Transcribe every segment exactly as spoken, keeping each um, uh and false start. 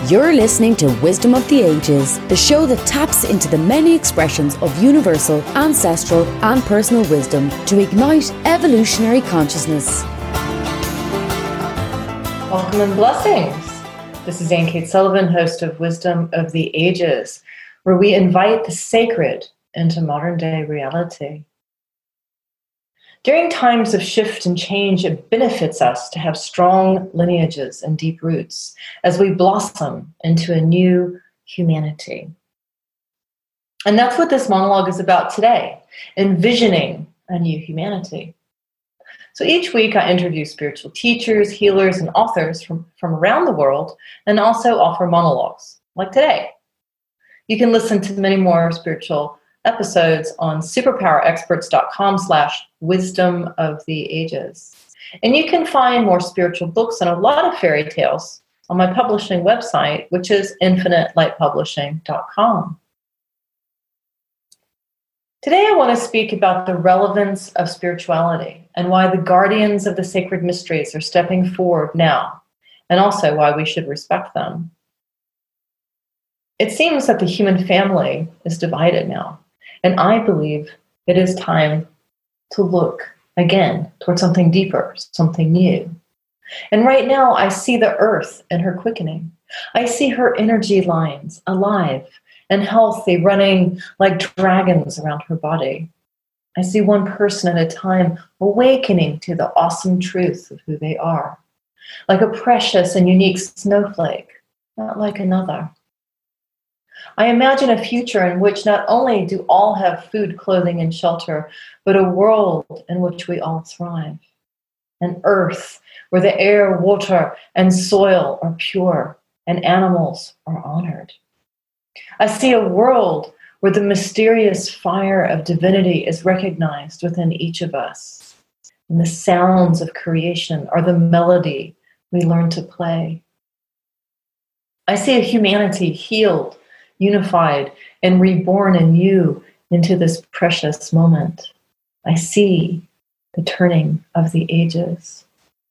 You're listening to Wisdom of the Ages, the show that taps into the many expressions of universal, ancestral, and personal wisdom to ignite evolutionary consciousness. Welcome and blessings. This is Anne Kate Sullivan, host of Wisdom of the Ages, where we invite the sacred into modern day reality. During times of shift and change, it benefits us to have strong lineages and deep roots as we blossom into a new humanity. And that's what this monologue is about today, envisioning a new humanity. So each week I interview spiritual teachers, healers, and authors from, from around the world, and also offer monologues, like today. You can listen to many more spiritual episodes on superpowerexperts.com slash wisdom of the ages. And you can find more spiritual books and a lot of fairy tales on my publishing website, which is infinite light publishing dot com. Today I want to speak about the relevance of spirituality and why the guardians of the sacred mysteries are stepping forward now, and also why we should respect them. It seems that the human family is divided now. And I believe it is time to look again toward something deeper, something new. And right now, I see the earth and her quickening. I see her energy lines alive and healthy, running like dragons around her body. I see one person at a time awakening to the awesome truth of who they are, like a precious and unique snowflake, not like another. I imagine a future in which not only do all have food, clothing, and shelter, but a world in which we all thrive. An earth where the air, water, and soil are pure and animals are honored. I see a world where the mysterious fire of divinity is recognized within each of us. And the sounds of creation are the melody we learn to play. I see a humanity healed, unified, and reborn anew into this precious moment. I see the turning of the ages.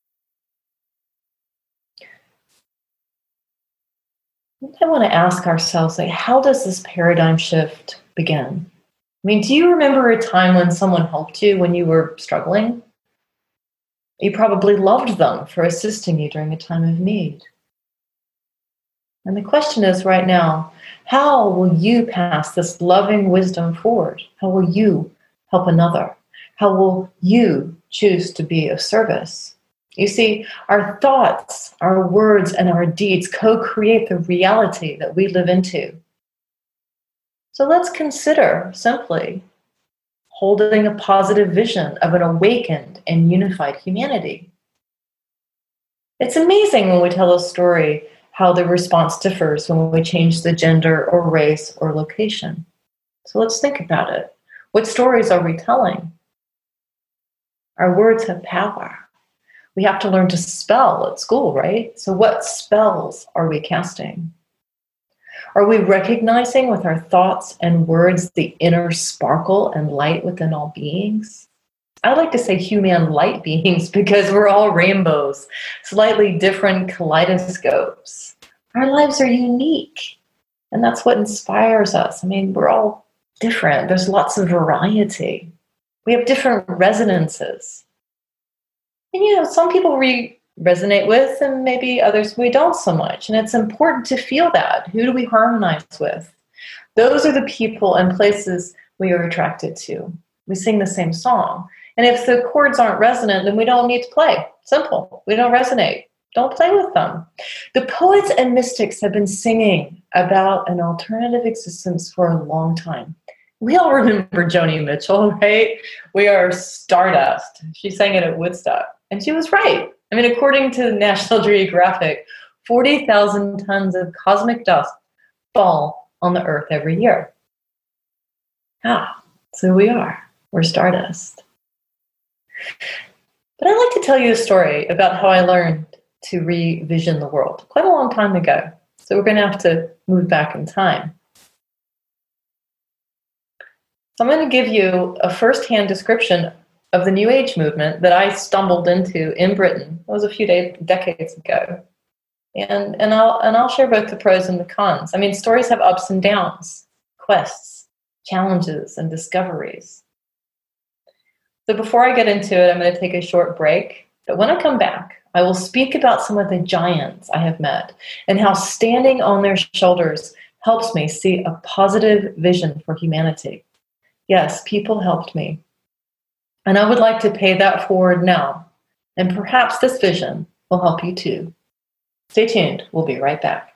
I want to ask ourselves, like, how does this paradigm shift begin? I mean, do you remember a time when someone helped you when you were struggling? You probably loved them for assisting you during a time of need. And the question is right now, how will you pass this loving wisdom forward? How will you help another? How will you choose to be of service? You see, our thoughts, our words, and our deeds co-create the reality that we live into. So let's consider simply holding a positive vision of an awakened and unified humanity. It's amazing when we tell a story how the response differs when we change the gender or race or location. So let's think about it. What stories are we telling? Our words have power. We have to learn to spell at school, right? So what spells are we casting? Are we recognizing with our thoughts and words the inner sparkle and light within all beings? I like to say human light beings because we're all rainbows, slightly different kaleidoscopes. Our lives are unique, and that's what inspires us. I mean, we're all different. There's lots of variety. We have different resonances. And, you know, some people we resonate with, and maybe others we don't so much. And it's important to feel that. Who do we harmonize with? Those are the people and places we are attracted to. We sing the same song. And if the chords aren't resonant, then we don't need to play. Simple. We don't resonate. Don't play with them. The poets and mystics have been singing about an alternative existence for a long time. We all remember Joni Mitchell, right? We are stardust. She sang it at Woodstock. And she was right. I mean, according to National Geographic, forty thousand tons of cosmic dust fall on the Earth every year. Ah, so we are. We're stardust. But I'd like to tell you a story about how I learned to revision the world quite a long time ago. So we're going to have to move back in time. So I'm going to give you a first-hand description of the New Age movement that I stumbled into in Britain. It was a few days, decades ago. And and I'll and I'll share both the pros and the cons. I mean, stories have ups and downs, quests, challenges, and discoveries. So before I get into it, I'm going to take a short break. But when I come back, I will speak about some of the giants I have met and how standing on their shoulders helps me see a positive vision for humanity. Yes, people helped me. And I would like to pay that forward now. And perhaps this vision will help you too. Stay tuned. We'll be right back.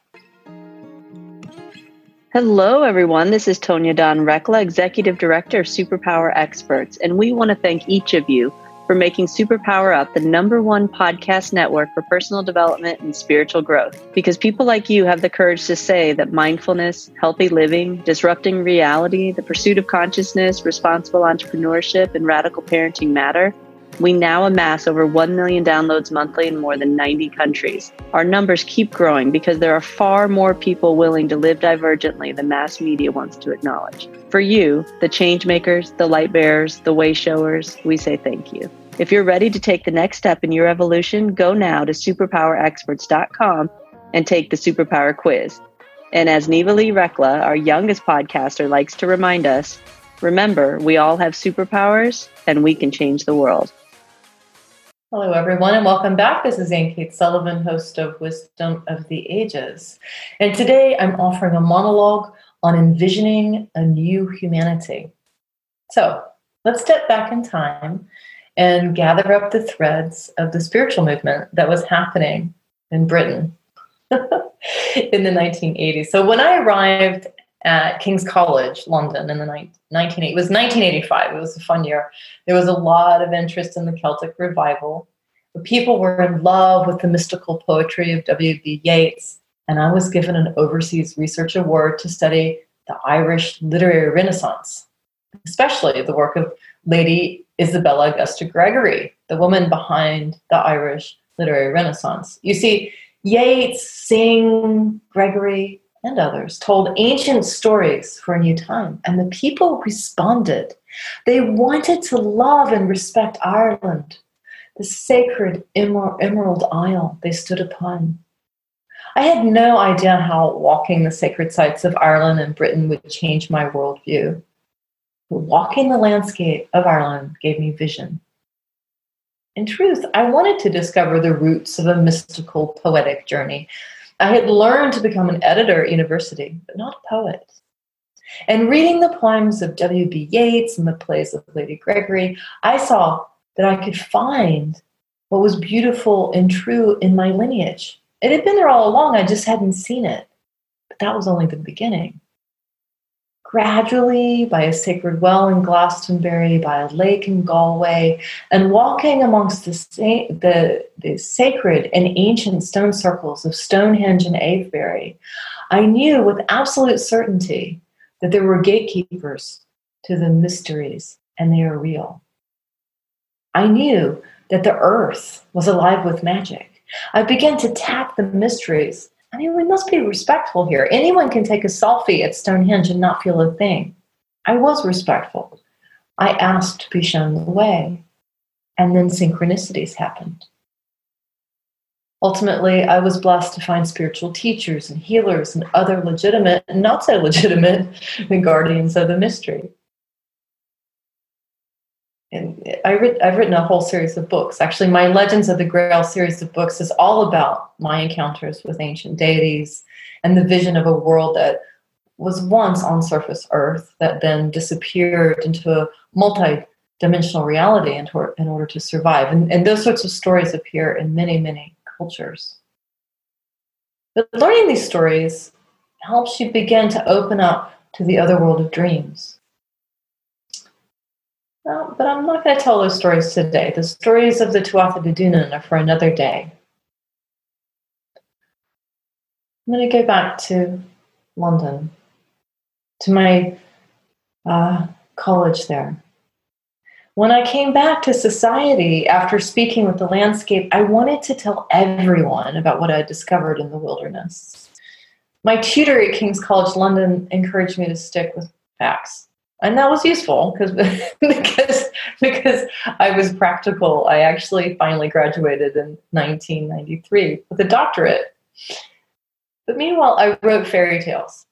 Hello, everyone. This is Tonya Dawn Rekla, Executive Director of Superpower Experts, and we want to thank each of you for making Superpower Up the number one podcast network for personal development and spiritual growth. Because people like you have the courage to say that mindfulness, healthy living, disrupting reality, the pursuit of consciousness, responsible entrepreneurship, and radical parenting matter. We now amass over one million downloads monthly in more than ninety countries. Our numbers keep growing because there are far more people willing to live divergently than mass media wants to acknowledge. For you, the change makers, the light bearers, the way showers, we say thank you. If you're ready to take the next step in your evolution, go now to superpower experts dot com and take the Superpower Quiz. And as Neva Lee Rekla, our youngest podcaster, likes to remind us, remember, we all have superpowers and we can change the world. Hello, everyone, and welcome back. This is Ann Kate Sullivan, host of Wisdom of the Ages. And today I'm offering a monologue on envisioning a new humanity. So let's step back in time and gather up the threads of the spiritual movement that was happening in Britain in the nineteen eighties. So when I arrived at King's College, London, in the nineteen eighties, it was nineteen eighty-five. It was a fun year. There was a lot of interest in the Celtic revival. The people were in love with the mystical poetry of W B Yeats, and I was given an overseas research award to study the Irish literary renaissance, especially the work of Lady Isabella Augusta Gregory, the woman behind the Irish literary renaissance. You see, Yeats, Synge, Gregory, and others told ancient stories for a new time, and the people responded. They wanted to love and respect Ireland, the sacred emer- Emerald Isle they stood upon. I had no idea how walking the sacred sites of Ireland and Britain would change my worldview. But walking the landscape of Ireland gave me vision. In truth, I wanted to discover the roots of a mystical, poetic journey. I had learned to become an editor at university, but not a poet. And reading the poems of W B Yeats and the plays of Lady Gregory, I saw that I could find what was beautiful and true in my lineage. It had been there all along, I just hadn't seen it. But that was only the beginning. Gradually, by a sacred well in Glastonbury, by a lake in Galway, and walking amongst the, sa- the, the sacred and ancient stone circles of Stonehenge and Avebury, I knew with absolute certainty that there were gatekeepers to the mysteries, and they are real. I knew that the earth was alive with magic. I began to tap the mysteries. I mean, we must be respectful here. Anyone can take a selfie at Stonehenge and not feel a thing. I was respectful. I asked to be shown the way. And then synchronicities happened. Ultimately, I was blessed to find spiritual teachers and healers and other legitimate and not so legitimate guardians of the mystery. And I read, I've written a whole series of books. Actually, my Legends of the Grail series of books is all about my encounters with ancient deities and the vision of a world that was once on surface Earth that then disappeared into a multi-dimensional reality in, tor- in order to survive. And, and those sorts of stories appear in many, many cultures. But learning these stories helps you begin to open up to the other world of dreams. No, but I'm not going to tell those stories today. The stories of the Tuatha De Danann are for another day. I'm going to go back to London, to my uh, college there. When I came back to society after speaking with the landscape, I wanted to tell everyone about what I had discovered in the wilderness. My tutor at King's College London encouraged me to stick with facts. And that was useful because, because, because I was practical. I actually finally graduated in nineteen ninety-three with a doctorate But meanwhile, I wrote fairy tales.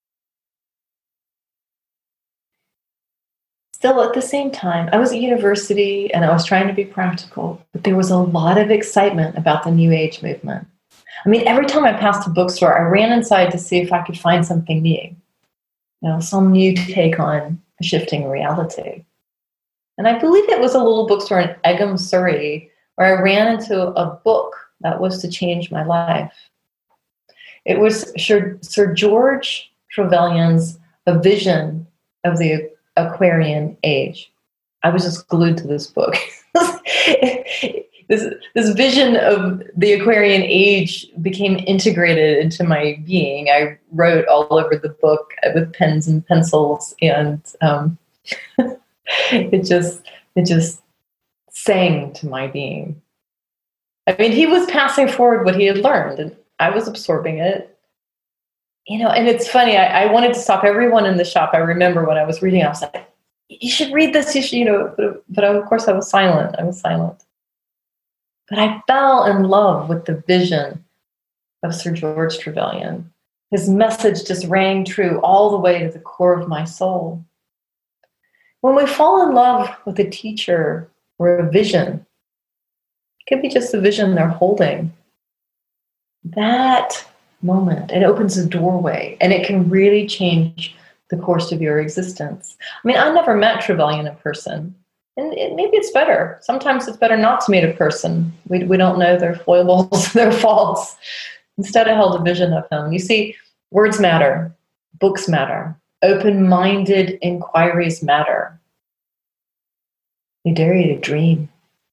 Still, at the same time, I was at university and I was trying to be practical, but there was a lot of excitement about the New Age movement. I mean, every time I passed a bookstore, I ran inside to see if I could find something new, you know, some new take on a shifting reality. And I believe it was a little bookstore in Egham, Surrey, where I ran into a book that was to change my life. It was Sir, Sir George Trevelyan's A Vision of the Aquarian Age. I was just glued to this book. this, this vision of the Aquarian Age became integrated into my being. I wrote all over the book with pens and pencils, and um, it just it just sang to my being. I mean, he was passing forward what he had learned, and I was absorbing it. You know, and it's funny, I, I wanted to stop everyone in the shop. I remember when I was reading, I was like, you should read this, you should, you know, but, but of course I was silent. I was silent. But I fell in love with the vision of Sir George Trevelyan. His message just rang true all the way to the core of my soul. When we fall in love with a teacher or a vision, it could be just a vision they're holding. That moment, it opens a doorway, and it can really change the course of your existence. I mean, I never met Trevelyan in person, and it, maybe it's better. Sometimes it's better not to meet a person. We, we don't know their foibles, their faults. Instead, I held a vision of him. You see, words matter. Books matter. Open-minded inquiries matter. They dare you to dream.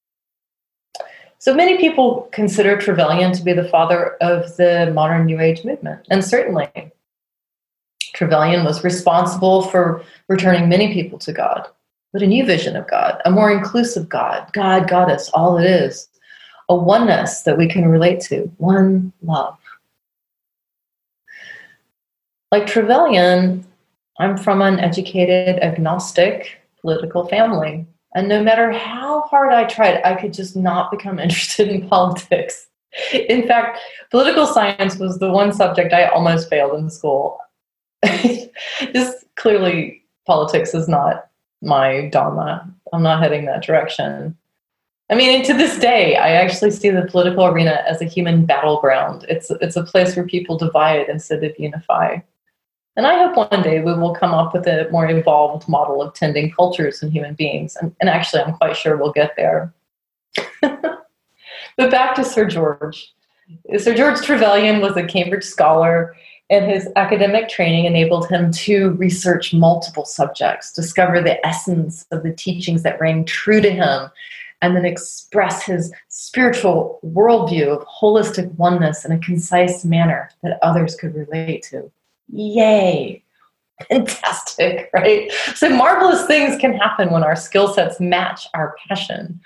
So many people consider Trevelyan to be the father of the modern New Age movement. And certainly, Trevelyan was responsible for returning many people to God, with a new vision of God, a more inclusive God, God, Goddess, all it is, a oneness that we can relate to, one love. Like Trevelyan, I'm from an educated, agnostic, political family. And no matter how hard I tried, I could just not become interested in politics. In fact, political science was the one subject I almost failed in school. Just clearly, politics is not my dharma. I'm not heading that direction. I mean, and to this day, I actually see the political arena as a human battleground. It's, it's a place where people divide instead of unify. And I hope one day we will come up with a more evolved model of tending cultures and human beings. And, and actually, I'm quite sure we'll get there. But back to Sir George. Sir George Trevelyan was a Cambridge scholar, and his academic training enabled him to research multiple subjects, discover the essence of the teachings that rang true to him, and then express his spiritual worldview of holistic oneness in a concise manner that others could relate to. Yay. Fantastic, right? So marvelous things can happen when our skill sets match our passion.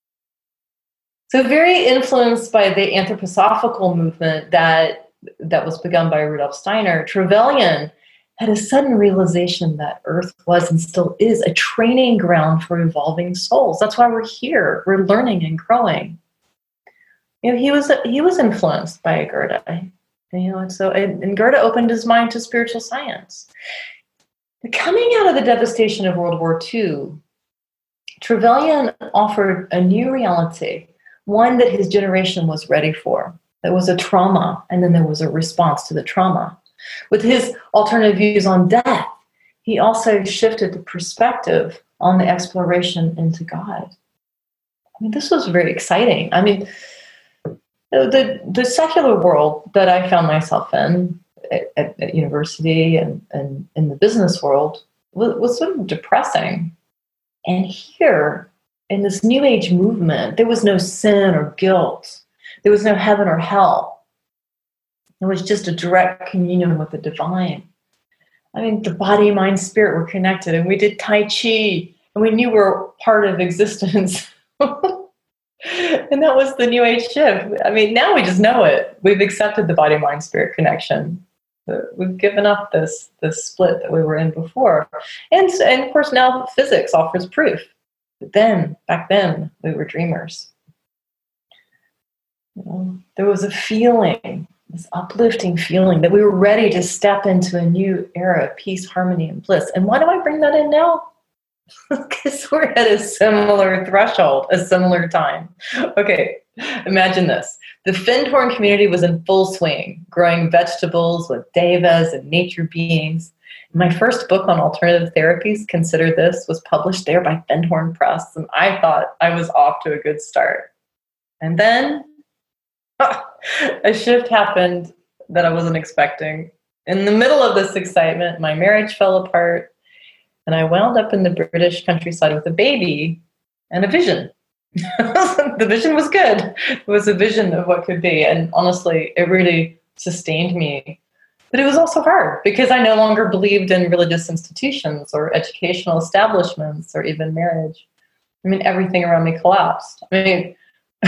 So very influenced by the anthroposophical movement that, that was begun by Rudolf Steiner, Trevelyan had a sudden realization that Earth was and still is a training ground for evolving souls. That's why we're here. We're learning and growing. You know, he was he was influenced by Goethe. You know, and so and, and Goethe opened his mind to spiritual science. Coming out of the devastation of World War Two, Trevelyan offered a new reality, one that his generation was ready for. There was a trauma, and then there was a response to the trauma. With his alternative views on death, he also shifted the perspective on the exploration into God. I mean, this was very exciting. I mean, The, the secular world that I found myself in at, at, at university and, and in the business world was, was sort of depressing. And here, in this New Age movement, there was no sin or guilt. There was no heaven or hell. It was just a direct communion with the divine. I mean, the body, mind, spirit were connected, and we did Tai Chi, and we knew we were part of existence. And that was the New Age shift. I mean, now we just know it. We've accepted the body, mind, spirit connection. We've given up this, this split that we were in before. And, and of course, now physics offers proof. But then, back then, we were dreamers. You know, there was a feeling, this uplifting feeling that we were ready to step into a new era of peace, harmony, and bliss. And why do I bring that in now? Because we're at a similar threshold, a similar time. Okay, imagine this. The Findhorn community was in full swing, growing vegetables with devas and nature beings. My first book on alternative therapies, Consider This, was published there by Findhorn Press, and I thought I was off to a good start. And then a shift happened that I wasn't expecting. In the middle of this excitement, my marriage fell apart, and I wound up in the British countryside with a baby and a vision. The vision was good. It was a vision of what could be, and honestly, it really sustained me. But it was also hard because I no longer believed in religious institutions or educational establishments or even marriage. I mean, everything around me collapsed. I mean,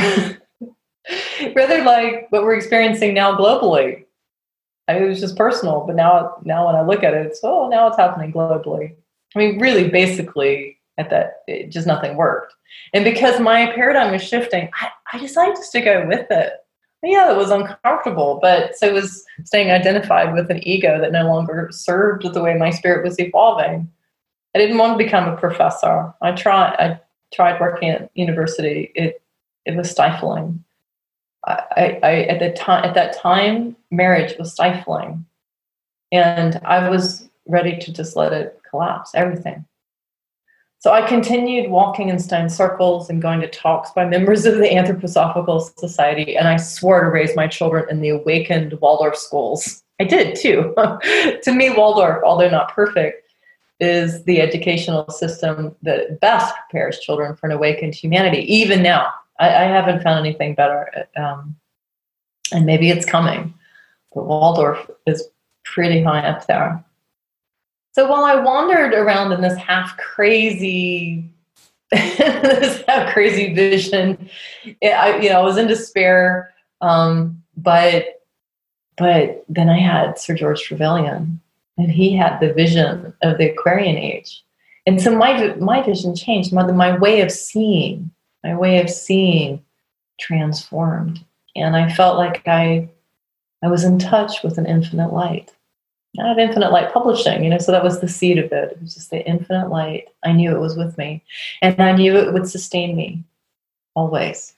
rather like what we're experiencing now globally. I mean, it was just personal, but now, now when I look at it, it's, oh, now it's happening globally. I mean, really, basically, at that, it, just nothing worked. And because my paradigm was shifting, I, I decided just to go with it. Yeah, it was uncomfortable, but so was staying identified with an ego that no longer served the way my spirit was evolving. I didn't want to become a professor. I tried. I tried working at university. It it was stifling. I, I, I at the time at that time, marriage was stifling, and I was ready to just let it collapse. Everything. So I continued walking in stone circles and going to talks by members of the Anthroposophical Society, and I swore to raise my children in the awakened Waldorf schools. I did, too. To me, Waldorf, although not perfect, is the educational system that best prepares children for an awakened humanity, even now. I, I haven't found anything better, um, and maybe it's coming, but Waldorf is pretty high up there. So while I wandered around in this half crazy, this half crazy vision, it, I, you know, I was in despair. Um, but, but then I had Sir George Trevelyan, and he had the vision of the Aquarian age, and so my my vision changed. My my way of seeing, my way of seeing, transformed, and I felt like I, I was in touch with an infinite light. I had Infinite Light Publishing, you know, so that was the seed of it. It was just the infinite light. I knew it was with me, and I knew it would sustain me always.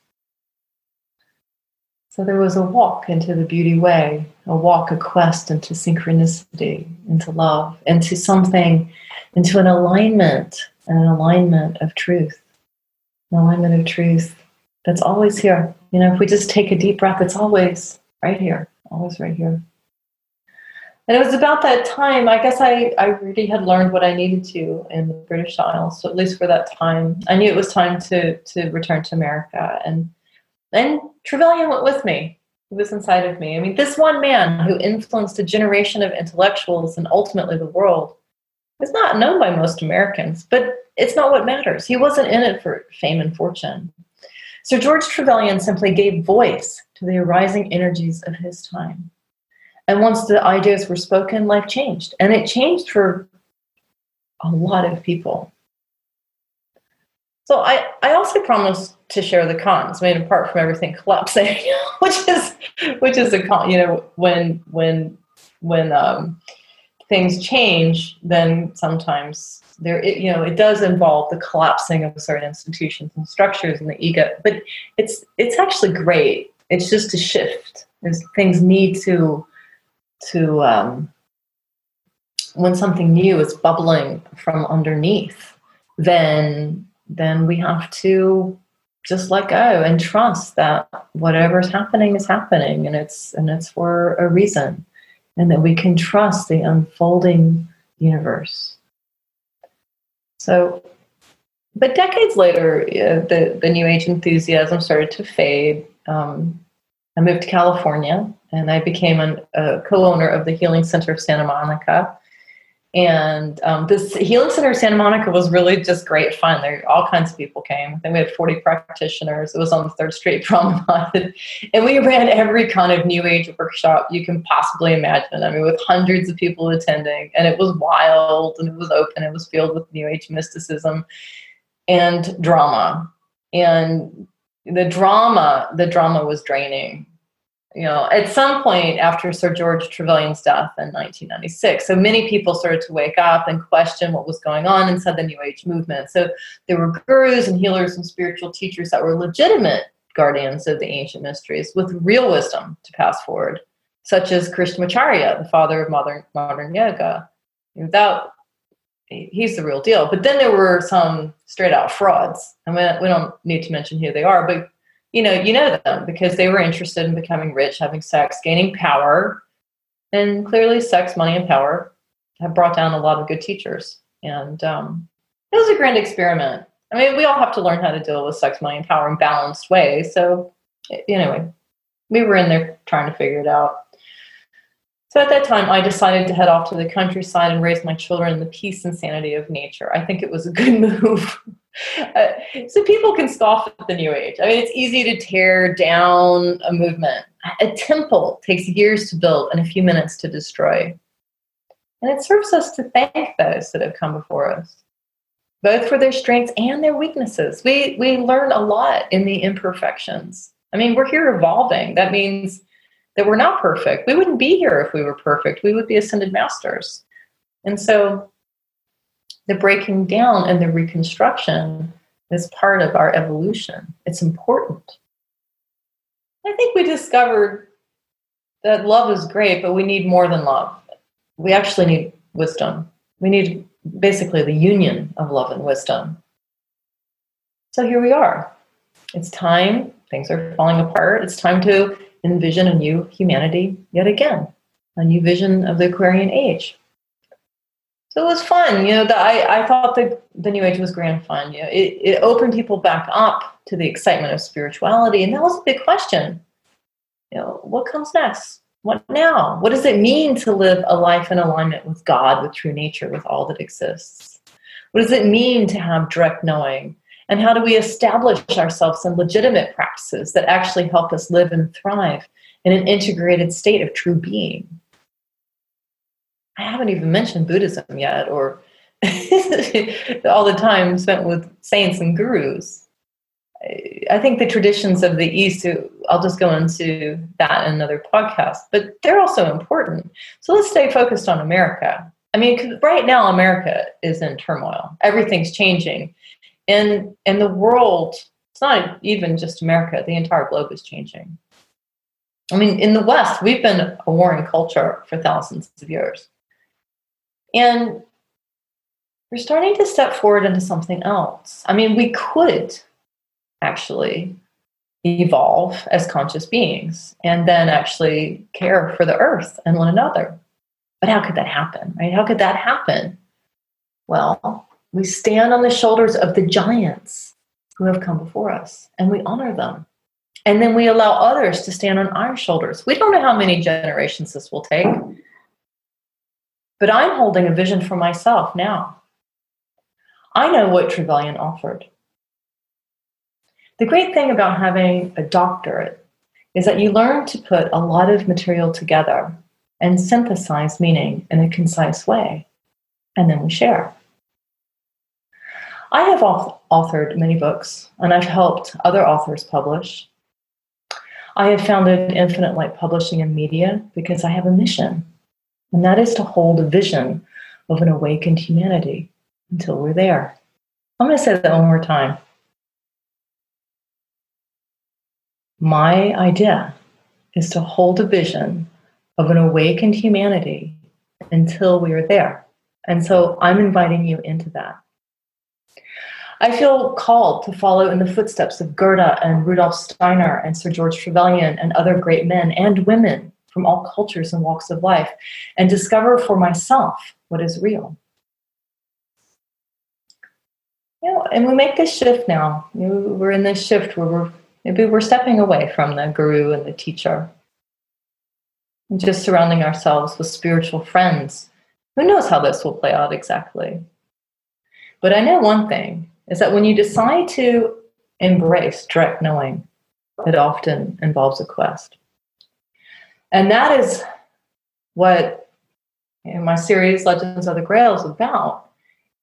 So there was a walk into the beauty way, a walk, a quest into synchronicity, into love, into something, into an alignment, an alignment of truth, an alignment of truth that's always here. You know, if we just take a deep breath, it's always right here, always right here. And it was about that time, I guess I, I really had learned what I needed to in the British Isles. So at least for that time, I knew it was time to to return to America. And and Trevelyan went with me. He was inside of me. I mean, this one man who influenced a generation of intellectuals and ultimately the world is not known by most Americans, but it's not what matters. He wasn't in it for fame and fortune. So George Trevelyan simply gave voice to the arising energies of his time. And once the ideas were spoken, life changed. And it changed for a lot of people. So I, I also promised to share the cons, I mean, apart from everything collapsing, which is which is a con, you know, when when when um, things change, then sometimes there, it, you know, it does involve the collapsing of certain institutions and structures and the ego. But it's it's actually great. It's just a shift. There's, things need to to um, when something new is bubbling from underneath, then then we have to just let go and trust that whatever's happening is happening, and it's and it's for a reason, and that we can trust the unfolding universe. So, but decades later, uh, the the New Age enthusiasm started to fade. Um, I moved to California, and I became an, a co-owner of the Healing Center of Santa Monica. And um, this Healing Center of Santa Monica was really just great fun. There, all kinds of people came. I think we had forty practitioners. It was on the Third Street Promenade. And we ran every kind of New Age workshop you can possibly imagine. I mean, with hundreds of people attending. And it was wild, and it was open. It was filled with New Age mysticism and drama. And the drama, the drama was draining. you know, at some point after Sir George Trevelyan's death in nineteen ninety-six. So many people started to wake up and question what was going on inside the New Age movement. So there were gurus and healers and spiritual teachers that were legitimate guardians of the ancient mysteries with real wisdom to pass forward, such as Krishnamacharya, the father of modern modern yoga. Without, he's the real deal. But then there were some straight out frauds. I mean, we don't need to mention who they are, but you know, you know them because they were interested in becoming rich, having sex, gaining power. And clearly sex, money, and power have brought down a lot of good teachers. And um, it was a grand experiment. I mean, we all have to learn how to deal with sex, money, and power in balanced ways. So anyway, we were in there trying to figure it out. So at that time, I decided to head off to the countryside and raise my children in the peace and sanity of nature. I think it was a good move. uh, so people can scoff at the New Age. I mean, it's easy to tear down a movement. A temple takes years to build and a few minutes to destroy. And it serves us to thank those that have come before us, both for their strengths and their weaknesses. We, we learn a lot in the imperfections. I mean, we're here evolving. That means that we're not perfect. We wouldn't be here if we were perfect. We would be ascended masters. And so the breaking down and the reconstruction is part of our evolution. It's important. I think we discovered that love is great, but we need more than love. We actually need wisdom. We need basically the union of love and wisdom. So here we are. It's time. Things are falling apart. It's time to envision a new humanity yet again, a new vision of the Aquarian age. So it was fun, you know. The, I I thought the the New Age was grand fun. You know, it it opened people back up to the excitement of spirituality, and that was a big question. You know, what comes next? What now? What does it mean to live a life in alignment with God, with true nature, with all that exists? What does it mean to have direct knowing? And how do we establish ourselves in legitimate practices that actually help us live and thrive in an integrated state of true being? I haven't even mentioned Buddhism yet, or all the time spent with saints and gurus. I think the traditions of the East, I'll just go into that in another podcast, but they're also important. So let's stay focused on America. I mean, 'cause right now America is in turmoil. Everything's changing. And, and the world, it's not even just America, the entire globe is changing. I mean, in the West, we've been a warring culture for thousands of years. And we're starting to step forward into something else. I mean, we could actually evolve as conscious beings and then actually care for the earth and one another. But how could that happen, right? How could that happen? Well, we stand on the shoulders of the giants who have come before us, and we honor them. And then we allow others to stand on our shoulders. We don't know how many generations this will take, but I'm holding a vision for myself now. I know what Trevelyan offered. The great thing about having a doctorate is that you learn to put a lot of material together and synthesize meaning in a concise way, and then we share. I have authored many books, and I've helped other authors publish. I have founded Infinite Light Publishing and Media because I have a mission, and that is to hold a vision of an awakened humanity until we're there. I'm going to say that one more time. My idea is to hold a vision of an awakened humanity until we are there. And so I'm inviting you into that. I feel called to follow in the footsteps of Goethe and Rudolf Steiner and Sir George Trevelyan and other great men and women from all cultures and walks of life and discover for myself what is real. You know, and we make this shift now. You know, we're in this shift where we're maybe we're stepping away from the guru and the teacher and just surrounding ourselves with spiritual friends. Who knows how this will play out exactly? But I know one thing, is that when you decide to embrace direct knowing, it often involves a quest. And that is what in my series, Legends of the Grail, is about.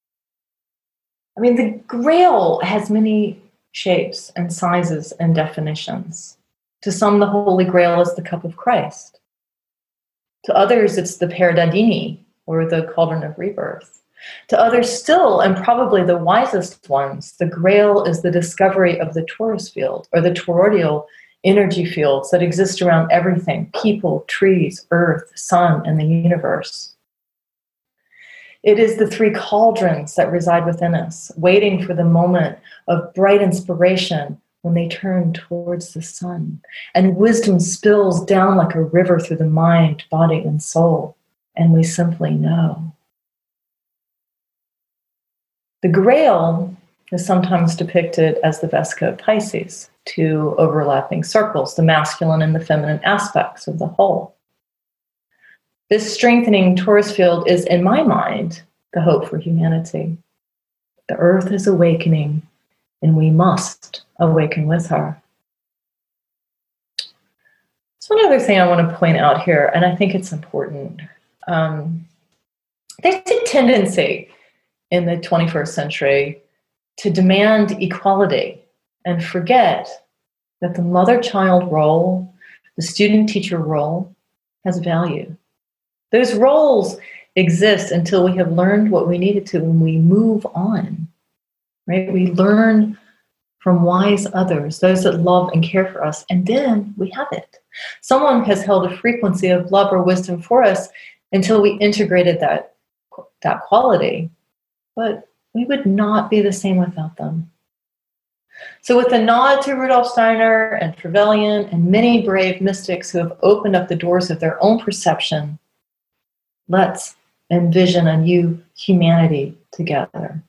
I mean, the Grail has many shapes and sizes and definitions. To some, the Holy Grail is the cup of Christ. To others, it's the Peridadini, or the cauldron of rebirth. To others still, and probably the wisest ones, the Grail is the discovery of the torus field, or the toroidal energy fields that exist around everything: people, trees, earth, sun, and the universe. It is the three cauldrons that reside within us, waiting for the moment of bright inspiration when they turn towards the sun, and wisdom spills down like a river through the mind, body, and soul, and we simply know. The Grail is sometimes depicted as the Vesica of Pisces, two overlapping circles, the masculine and the feminine aspects of the whole. This strengthening torus field is, in my mind, the hope for humanity. The earth is awakening, and we must awaken with her. So one other thing I want to point out here, and I think it's important. Um, there's a tendency in the twenty-first century to demand equality and forget that the mother-child role, the student-teacher role, has value. Those roles exist until we have learned what we needed to when we move on, right? We learn from wise others, those that love and care for us, and then we have it. Someone has held a frequency of love or wisdom for us until we integrated that, that quality, but we would not be the same without them. So with a nod to Rudolf Steiner and Trevelyan and many brave mystics who have opened up the doors of their own perception, let's envision a new humanity together.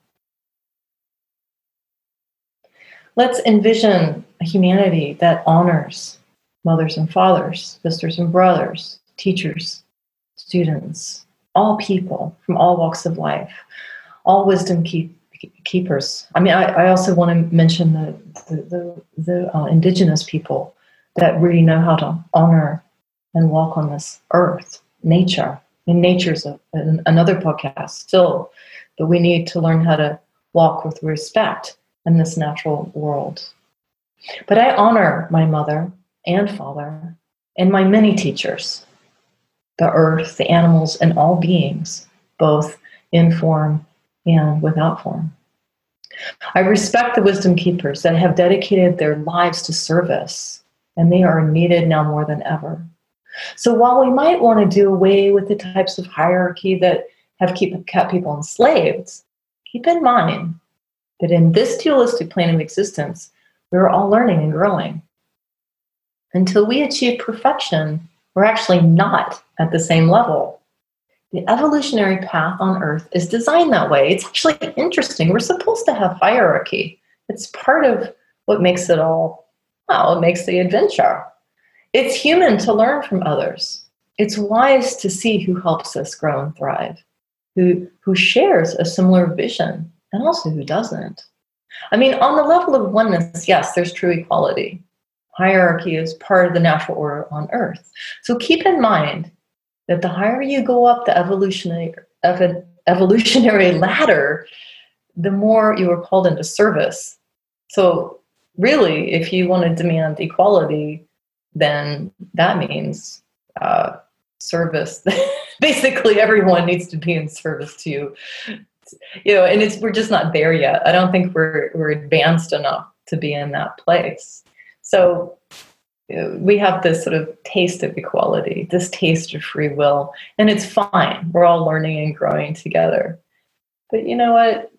Let's envision a humanity that honors mothers and fathers, sisters and brothers, teachers, students, all people from all walks of life, all wisdom keep, keepers. I mean, I, I also want to mention the, the, the, the uh, indigenous people that really know how to honor and walk on this earth, nature. And nature's a, an, another podcast still, but we need to learn how to walk with respect in this natural world. But I honor my mother and father and my many teachers, the earth, the animals, and all beings, both in form and without form. I respect the wisdom keepers that have dedicated their lives to service, and they are needed now more than ever. So while we might want to do away with the types of hierarchy that have keep, kept people enslaved, keep in mind that in this dualistic plane of existence, we're all learning and growing. Until we achieve perfection, we're actually not at the same level. The evolutionary path on Earth is designed that way. It's actually interesting. We're supposed to have hierarchy. It's part of what makes it all, well, it makes the adventure. It's human to learn from others. It's wise to see who helps us grow and thrive, who, who shares a similar vision, and also who doesn't. I mean, on the level of oneness, yes, there's true equality. Hierarchy is part of the natural order on Earth. So keep in mind that the higher you go up the evolutionary, evolutionary ladder, the more you are called into service. So really, if you want to demand equality, then that means uh, service. Basically, everyone needs to be in service to you. You know, and it's we're just not there yet. I don't think we're we're advanced enough to be in that place. So you know, we have this sort of taste of equality, this taste of free will, and it's fine. We're all learning and growing together. But you know what?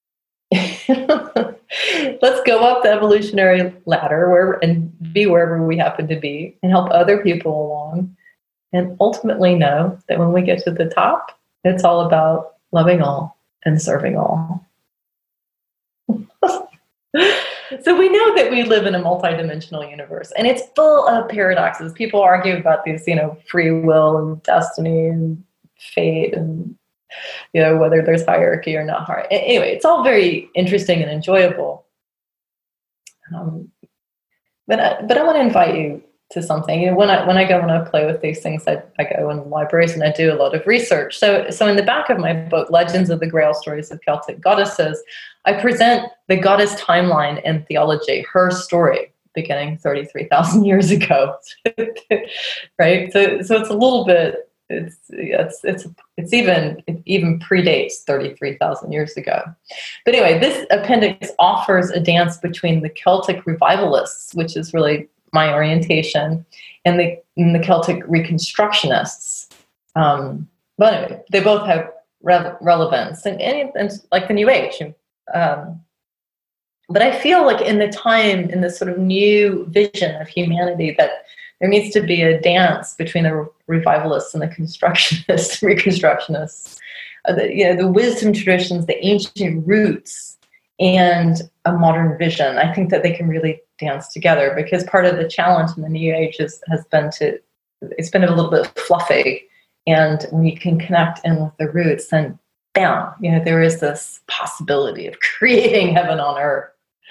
Let's go up the evolutionary ladder where and be wherever we happen to be and help other people along, and ultimately know that when we get to the top, it's all about loving all and serving all. So we know that we live in a multidimensional universe, and it's full of paradoxes. People argue about these, you know, free will and destiny and fate and, you know, whether there's hierarchy or not. Anyway, it's all very interesting and enjoyable. Um, but I, but I want to invite you to something. You know, when I when I go and I play with these things, I, I go in libraries and I do a lot of research. So so in the back of my book, Legends of the Grail: Stories of Celtic Goddesses, I present the goddess timeline in theology, her story. beginning thirty-three thousand years ago, right? So, so it's a little bit, it's, it's, it's, it's even, it even predates thirty-three thousand years ago. But anyway, this appendix offers a dance between the Celtic revivalists, which is really my orientation, and the, and the Celtic reconstructionists. Um, but anyway, they both have re- relevance, and, and, and like the New Age. Um, but I feel like in the time, in this sort of new vision of humanity, that there needs to be a dance between the revivalists and the constructionists, reconstructionists, uh, the, you know, the wisdom traditions, the ancient roots, and a modern vision. I think that they can really dance together, because part of the challenge in the New Age is, has been to, it's been a little bit fluffy. And when you can connect in with the roots, then bam, you know, there is this possibility of creating heaven on earth.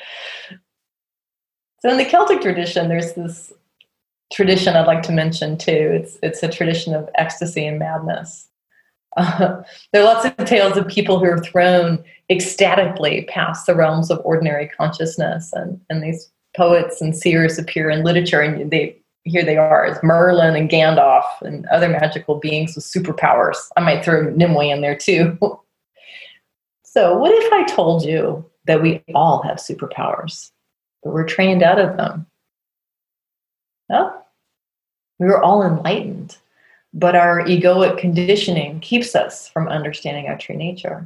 So in the Celtic tradition, there's this tradition I'd like to mention too. It's it's a tradition of ecstasy and madness. Uh, there are lots of tales of people who are thrown ecstatically past the realms of ordinary consciousness, and, and these poets and seers appear in literature, and they here they are as Merlin and Gandalf and other magical beings with superpowers. I might throw Nimue in there too. So what if I told you that we all have superpowers, but we're trained out of them? No? We were all enlightened, but our egoic conditioning keeps us from understanding our true nature.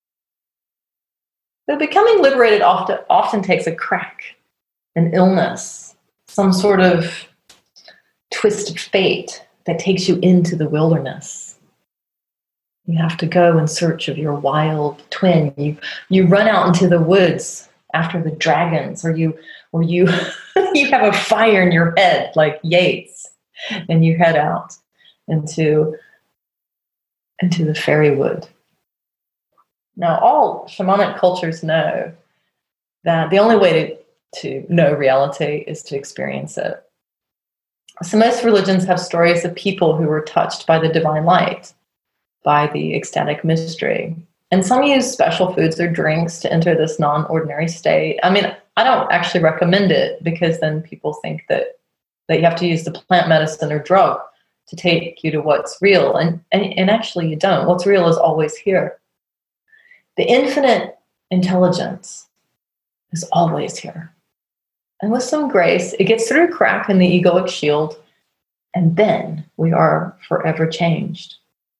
But becoming liberated often, often takes a crack, an illness, some sort of twisted fate that takes you into the wilderness. You have to go in search of your wild twin. You you run out into the woods after the dragons, or you or you you have a fire in your head like Yeats, and you head out into into the fairy wood. Now, all shamanic cultures know that the only way to, to know reality is to experience it. So most religions have stories of people who were touched by the divine light, by the ecstatic mystery. And some use special foods or drinks to enter this non-ordinary state. I mean, I don't actually recommend it, because then people think that, that you have to use the plant medicine or drug to take you to what's real. And, and, and actually you don't. What's real is always here. The infinite intelligence is always here. And with some grace, it gets through a crack in the egoic shield, and then we are forever changed.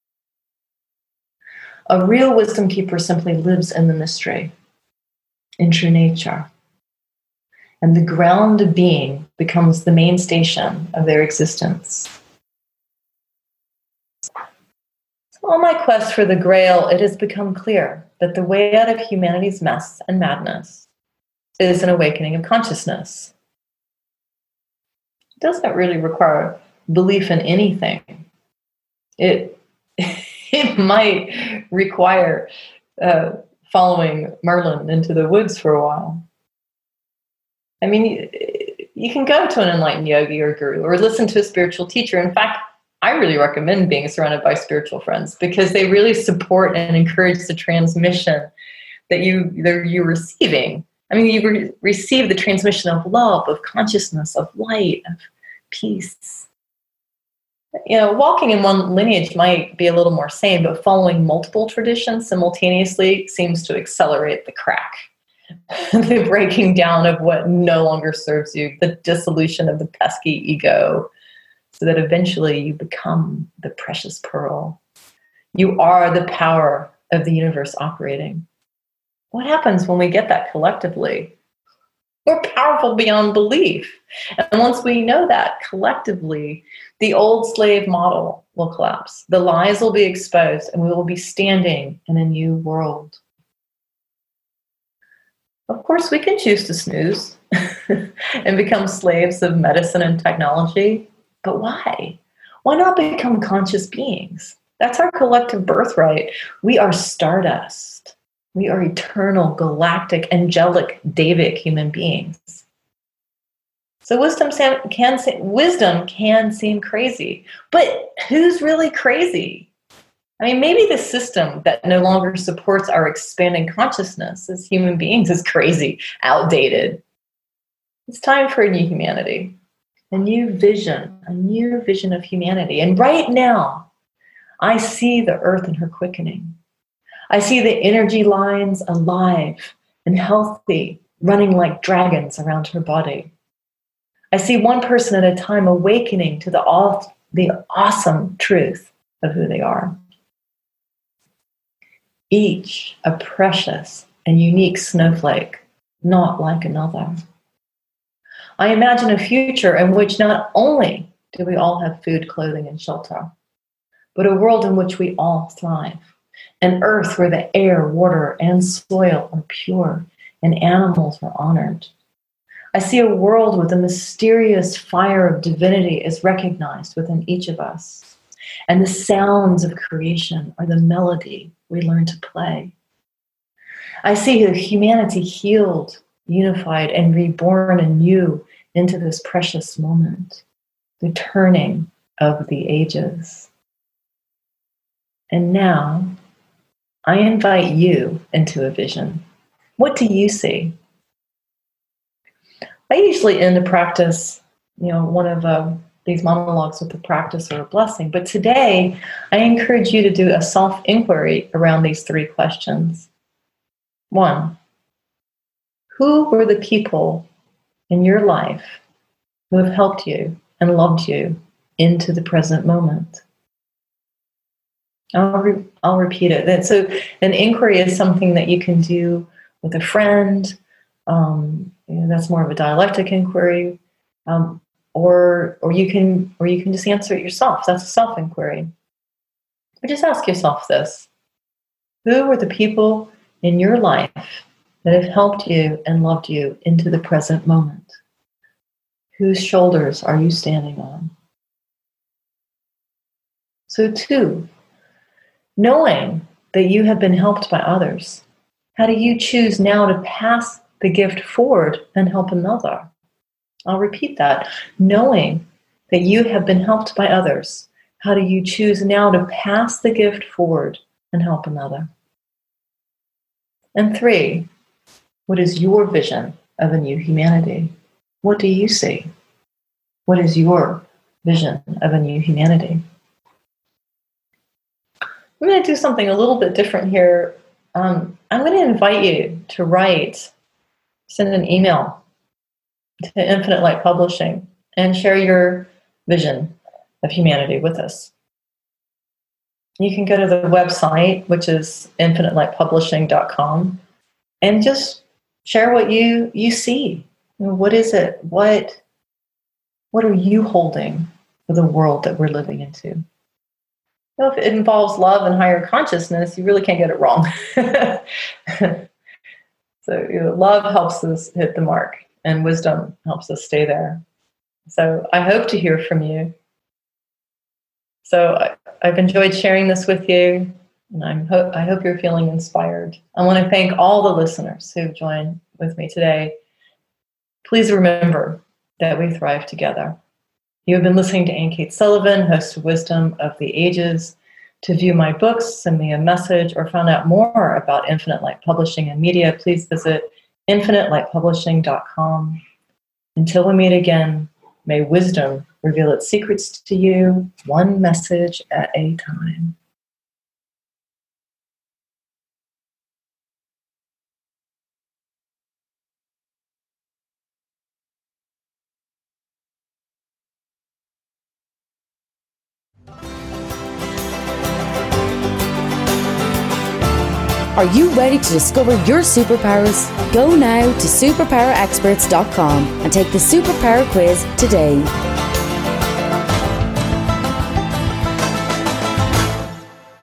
A real wisdom keeper simply lives in the mystery, in true nature. And the ground of being becomes the main station of their existence. So on my quest for the Grail, it has become clear that the way out of humanity's mess and madness is an awakening of consciousness. It doesn't really require belief in anything. It, it might require uh, following Merlin into the woods for a while. I mean, you, you can go to an enlightened yogi or guru, or listen to a spiritual teacher. In fact, I really recommend being surrounded by spiritual friends, because they really support and encourage the transmission that you, that you're receiving. I mean, you re- receive the transmission of love, of consciousness, of light, of peace. You know, walking in one lineage might be a little more sane, but following multiple traditions simultaneously seems to accelerate the crack, the breaking down of what no longer serves you, the dissolution of the pesky ego, so that eventually you become the precious pearl. You are the power of the universe operating. What happens when we get that collectively? We're powerful beyond belief. And once we know that collectively, the old slave model will collapse. The lies will be exposed, and we will be standing in a new world. Of course, we can choose to snooze and become slaves of medicine and technology. But why? Why not become conscious beings? That's our collective birthright. We are stardust. We are eternal, galactic, angelic, Davic human beings. So wisdom can wisdom can seem crazy, but who's really crazy? I mean, maybe the system that no longer supports our expanding consciousness as human beings is crazy, outdated. It's time for a new humanity, a new vision, a new vision of humanity. And right now, I see the earth in her quickening. I see the energy lines alive and healthy, running like dragons around her body. I see one person at a time awakening to the, aw- the awesome truth of who they are. Each a precious and unique snowflake, not like another. I imagine a future in which not only do we all have food, clothing, and shelter, but a world in which we all thrive. An earth where the air, water, and soil are pure and animals are honored. I see a world where the mysterious fire of divinity is recognized within each of us, and the sounds of creation are the melody we learn to play. I see humanity healed, unified, and reborn anew into this precious moment, the turning of the ages. And now, I invite you into a vision. What do you see? I usually end a practice, you know, one of uh, these monologues with a practice or a blessing. But today, I encourage you to do a self-inquiry around these three questions. One, who were the people in your life who have helped you and loved you into the present moment? I'll, re- I'll repeat it. And so an inquiry is something that you can do with a friend. Um, you know, that's more of a dialectic inquiry. Um, or or you can or you can just answer it yourself. That's a self-inquiry. But just ask yourself this. Who were the people in your life that have helped you and loved you into the present moment? Whose shoulders are you standing on? So two, knowing that you have been helped by others, how do you choose now to pass the gift forward and help another? I'll repeat that. Knowing that you have been helped by others, how do you choose now to pass the gift forward and help another? And three, what is your vision of a new humanity? What do you see? What is your vision of a new humanity? I'm going to do something a little bit different here. Um, I'm going to invite you to write, send an email to Infinite Light Publishing and share your vision of humanity with us. You can go to the website, which is infinite light publishing dot com, and just share what you, you see. You know, what is it? What, what are you holding for the world that we're living into? You know, if it involves love and higher consciousness, you really can't get it wrong. So you know, love helps us hit the mark, and wisdom helps us stay there. So I hope to hear from you. So I, I've enjoyed sharing this with you, and I'm ho- I hope you're feeling inspired. I want to thank all the listeners who've joined with me today. Please remember that we thrive together. You have been listening to Ann Kate Sullivan, host of Wisdom of the Ages. To view my books, send me a message, or find out more about Infinite Light Publishing and Media, please visit infinite light publishing dot com. Until we meet again, may wisdom reveal its secrets to you, one message at a time. Are you ready to discover your superpowers? Go now to superpower experts dot com and take the superpower quiz today.